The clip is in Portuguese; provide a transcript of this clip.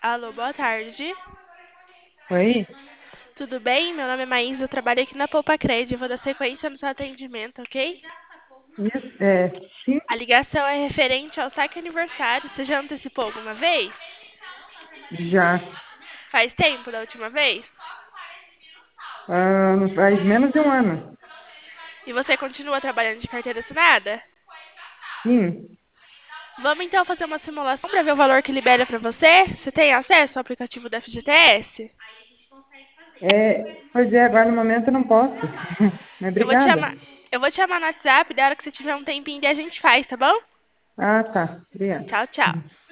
Alô, boa tarde. Oi? Tudo bem? Meu nome é Maísa, eu trabalho aqui na Poupa Cred. Vou dar sequência no seu atendimento, ok? Isso, sim, A ligação é referente ao saque aniversário. Você já antecipou alguma vez? já. Faz tempo da última vez? Faz menos de um ano. E você continua trabalhando de carteira assinada? Sim. Vamos então fazer uma simulação para ver o valor que libera para você? Você tem acesso ao aplicativo da FGTS? Pois é, agora no momento eu não posso. Mas Eu vou te obrigada. chamar, eu vou te chamar no WhatsApp, da hora que você tiver um tempinho e a gente faz, tá bom? Ah, tá. Obrigada. Tchau, tchau.